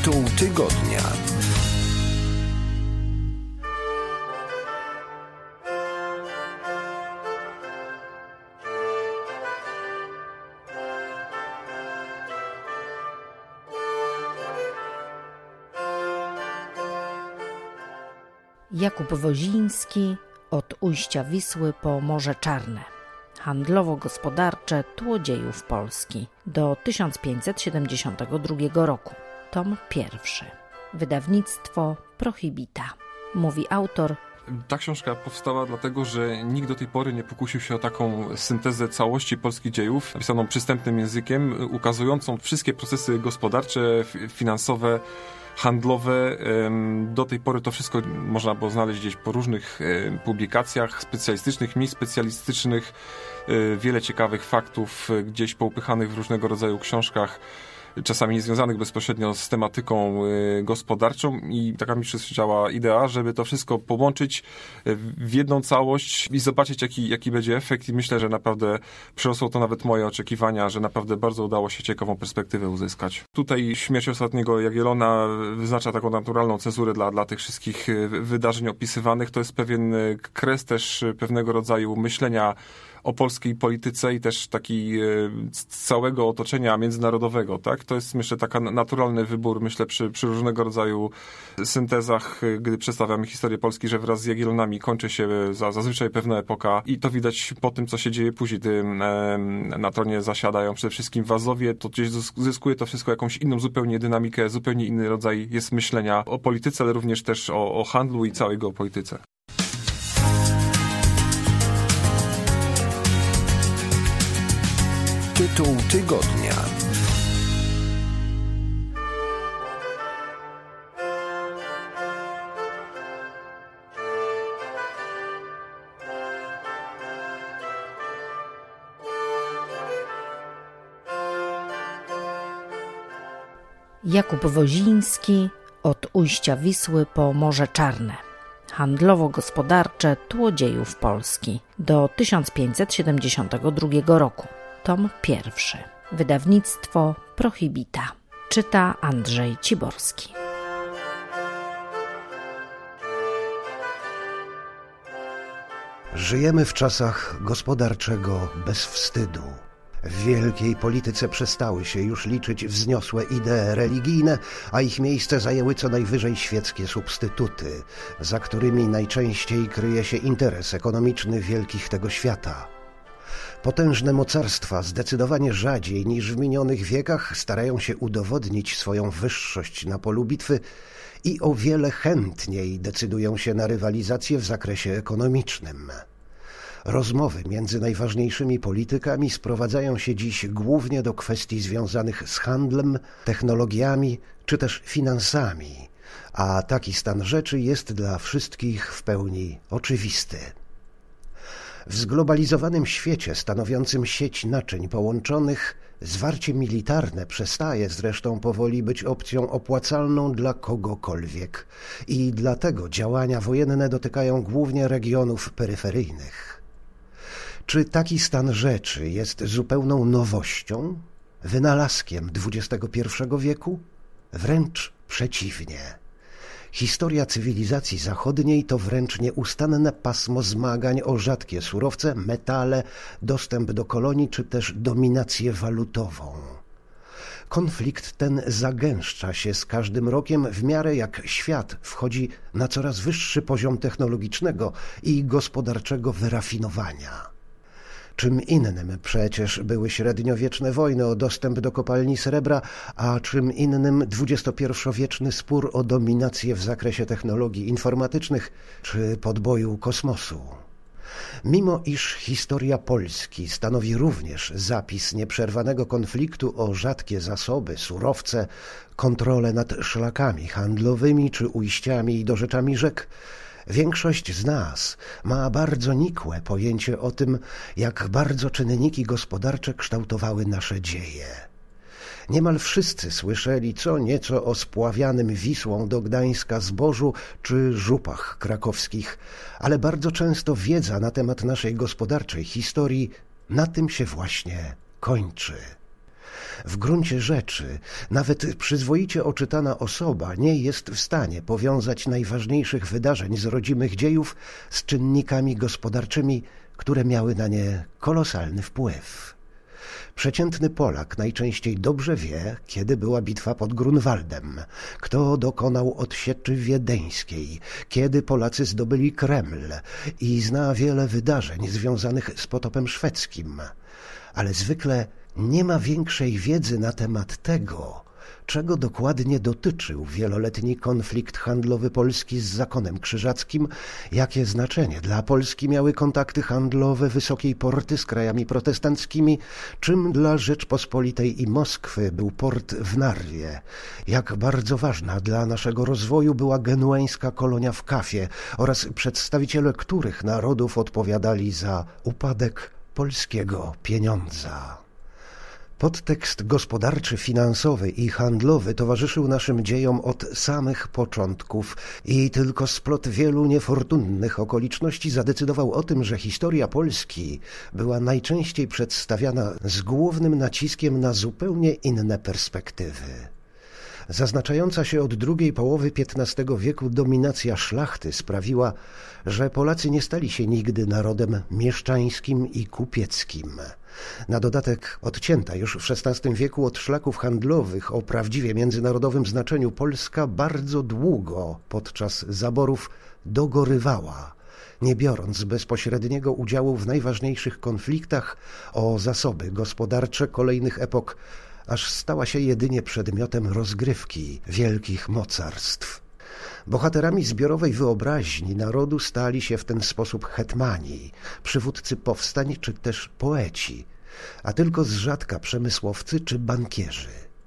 Tytuł tygodnia. Jakub Woziński, od ujścia Wisły po Morze Czarne. Handlowo-gospodarcze tłodziejów Polski do 1572 roku. Tom pierwszy. Wydawnictwo Prohibita. Mówi autor. Ta książka powstała dlatego, że nikt do tej pory nie pokusił się o taką syntezę całości polskich dziejów, napisaną przystępnym językiem, ukazującą wszystkie procesy gospodarcze, finansowe, handlowe. Do tej pory to wszystko można było znaleźć gdzieś po różnych publikacjach specjalistycznych, mniej specjalistycznych, wiele ciekawych faktów gdzieś poupychanych w różnego rodzaju książkach, czasami niezwiązanych bezpośrednio z tematyką gospodarczą, i taka mi przyświecała idea, żeby to wszystko połączyć w jedną całość i zobaczyć, jaki będzie efekt, i myślę, że naprawdę przerosło to nawet moje oczekiwania, że naprawdę bardzo udało się ciekawą perspektywę uzyskać. Tutaj śmierć ostatniego Jagiellona wyznacza taką naturalną cezurę dla tych wszystkich wydarzeń opisywanych. To jest pewien kres też pewnego rodzaju myślenia o polskiej polityce i też taki całego otoczenia międzynarodowego, tak? To jest, myślę, taki naturalny wybór, myślę, przy różnego rodzaju syntezach, gdy przedstawiamy historię Polski, że wraz z Jagiellonami kończy się zazwyczaj pewna epoka, i to widać po tym, co się dzieje później, gdy na tronie zasiadają przede wszystkim Wazowie, to gdzieś zyskuje to wszystko jakąś inną zupełnie dynamikę, zupełnie inny rodzaj jest myślenia o polityce, ale również też o handlu i całej geopolityce. Tytuł tygodnia. Jakub Woziński, od ujścia Wisły po Morze Czarne. Handlowo-gospodarcze tłodziejów Polski do 1572 roku. Tom pierwszy. Wydawnictwo Prohibita. Czyta Andrzej Ciborski. Żyjemy w czasach gospodarczego bezwstydu. W wielkiej polityce przestały się już liczyć wzniosłe idee religijne, a ich miejsce zajęły co najwyżej świeckie substytuty, za którymi najczęściej kryje się interes ekonomiczny wielkich tego świata. Potężne mocarstwa zdecydowanie rzadziej niż w minionych wiekach starają się udowodnić swoją wyższość na polu bitwy i o wiele chętniej decydują się na rywalizację w zakresie ekonomicznym. Rozmowy między najważniejszymi politykami sprowadzają się dziś głównie do kwestii związanych z handlem, technologiami czy też finansami, a taki stan rzeczy jest dla wszystkich w pełni oczywisty. W zglobalizowanym świecie stanowiącym sieć naczyń połączonych, zwarcie militarne przestaje zresztą powoli być opcją opłacalną dla kogokolwiek i dlatego działania wojenne dotykają głównie regionów peryferyjnych. Czy taki stan rzeczy jest zupełną nowością, wynalazkiem XXI wieku? Wręcz przeciwnie. Historia cywilizacji zachodniej to wręcz nieustanne pasmo zmagań o rzadkie surowce, metale, dostęp do kolonii czy też dominację walutową. Konflikt ten zagęszcza się z każdym rokiem w miarę jak świat wchodzi na coraz wyższy poziom technologicznego i gospodarczego wyrafinowania. Czym innym przecież były średniowieczne wojny o dostęp do kopalni srebra, a czym innym XXI-wieczny spór o dominację w zakresie technologii informatycznych czy podboju kosmosu. Mimo iż historia Polski stanowi również zapis nieprzerwanego konfliktu o rzadkie zasoby, surowce, kontrolę nad szlakami handlowymi czy ujściami i dorzeczami rzek, większość z nas ma bardzo nikłe pojęcie o tym, jak bardzo czynniki gospodarcze kształtowały nasze dzieje. Niemal wszyscy słyszeli co nieco o spławianym Wisłą do Gdańska zbożu czy żupach krakowskich, ale bardzo często wiedza na temat naszej gospodarczej historii na tym się właśnie kończy. W gruncie rzeczy nawet przyzwoicie oczytana osoba nie jest w stanie powiązać najważniejszych wydarzeń z rodzimych dziejów z czynnikami gospodarczymi, które miały na nie kolosalny wpływ. Przeciętny Polak najczęściej dobrze wie, kiedy była bitwa pod Grunwaldem, kto dokonał odsieczy wiedeńskiej, kiedy Polacy zdobyli Kreml i zna wiele wydarzeń związanych z potopem szwedzkim, ale zwykle nie ma większej wiedzy na temat tego, czego dokładnie dotyczył wieloletni konflikt handlowy Polski z zakonem krzyżackim, jakie znaczenie dla Polski miały kontakty handlowe Wysokiej Porty z krajami protestanckimi, czym dla Rzeczpospolitej i Moskwy był port w Narwie, jak bardzo ważna dla naszego rozwoju była genueńska kolonia w Kafie oraz przedstawiciele których narodów odpowiadali za upadek polskiego pieniądza. Podtekst gospodarczy, finansowy i handlowy towarzyszył naszym dziejom od samych początków i tylko splot wielu niefortunnych okoliczności zadecydował o tym, że historia Polski była najczęściej przedstawiana z głównym naciskiem na zupełnie inne perspektywy. Zaznaczająca się od drugiej połowy XV wieku dominacja szlachty sprawiła, że Polacy nie stali się nigdy narodem mieszczańskim i kupieckim. Na dodatek odcięta już w XVI wieku od szlaków handlowych o prawdziwie międzynarodowym znaczeniu Polska bardzo długo podczas zaborów dogorywała, nie biorąc bezpośredniego udziału w najważniejszych konfliktach o zasoby gospodarcze kolejnych epok, aż stała się jedynie przedmiotem rozgrywki wielkich mocarstw. Bohaterami zbiorowej wyobraźni narodu stali się w ten sposób hetmani, przywódcy powstań czy też poeci, a tylko z rzadka przemysłowcy czy bankierzy.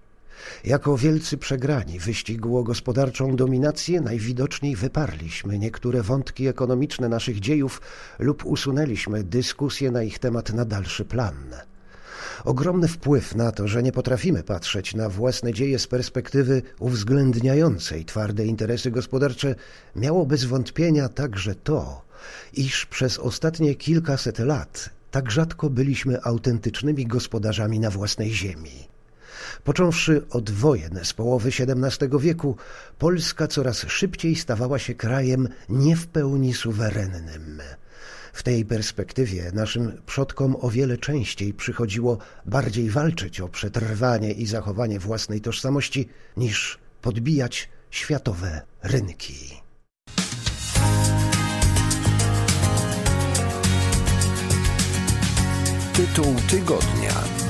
Jako wielcy przegrani wyścigu o gospodarczą dominację najwidoczniej wyparliśmy niektóre wątki ekonomiczne naszych dziejów lub usunęliśmy dyskusję na ich temat na dalszy plan. Ogromny wpływ na to, że nie potrafimy patrzeć na własne dzieje z perspektywy uwzględniającej twarde interesy gospodarcze, miało bez wątpienia także to, iż przez ostatnie kilkaset lat tak rzadko byliśmy autentycznymi gospodarzami na własnej ziemi. Począwszy od wojen z połowy XVII wieku, Polska coraz szybciej stawała się krajem nie w pełni suwerennym. W tej perspektywie naszym przodkom o wiele częściej przychodziło bardziej walczyć o przetrwanie i zachowanie własnej tożsamości, niż podbijać światowe rynki. Tytuł tygodnia.